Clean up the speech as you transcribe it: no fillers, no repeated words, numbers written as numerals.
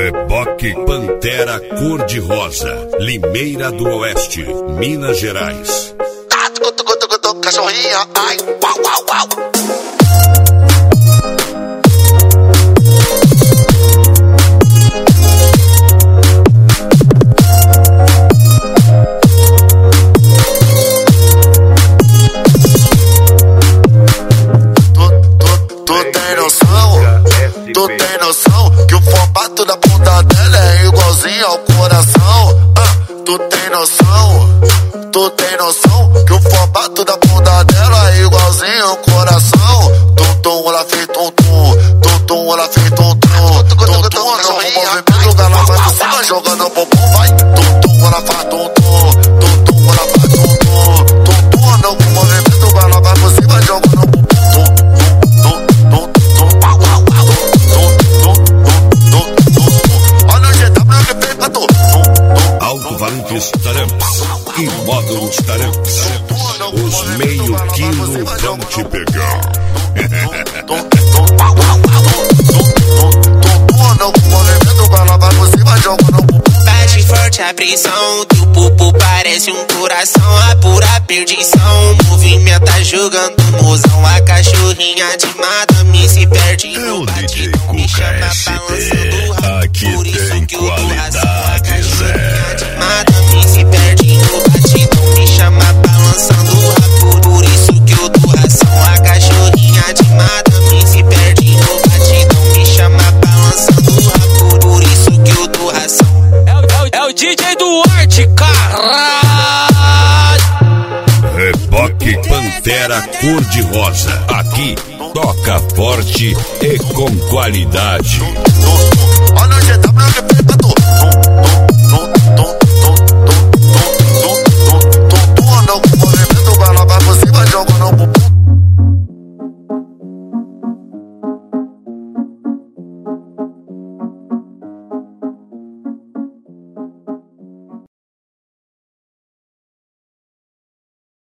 Reboque Pantera cor-de-rosa, Limeira do Oeste, Minas Gerais. Cachorrinha, ai, uau, uau, uau. Tu tem noção que o formato da bunda dela é igualzinho ao coração? Tu tem noção que o formato da bunda dela é igualzinho ao coração? Tum-tum, ela fez tum-tum, tum-tum, ela fez tum-tum, tum-tum, ela no movimento, ela vai por cima jogando o bumbum, vai. Tum-tum, ela faz tum-tum, tum-tum, ela faz tum-tum, tum-tum, ela no movimento, ela vai por cima jogando o bumbum. Alto Valentes Taramps e Módulos Taramps. Os meio quilo vão te pegar. Bate forte a pressão, teu pupo parece um coração, a pura perdição. Movimenta jogando mozão, a cachorrinha de madame se perde no batidão, me chama balançando o rabo. Aqui tem qualidade, Zé. Madame se perde no batidão, me chama balançando o rabo. Por isso que eu dou ração, a cachorrinha de madame se perde no batidão, me chama balançando o rabo. Por isso que eu dou ração. É o DJ Duarte, caralho. Reboque Pantera cor-de-rosa. Aqui toca forte e com qualidade.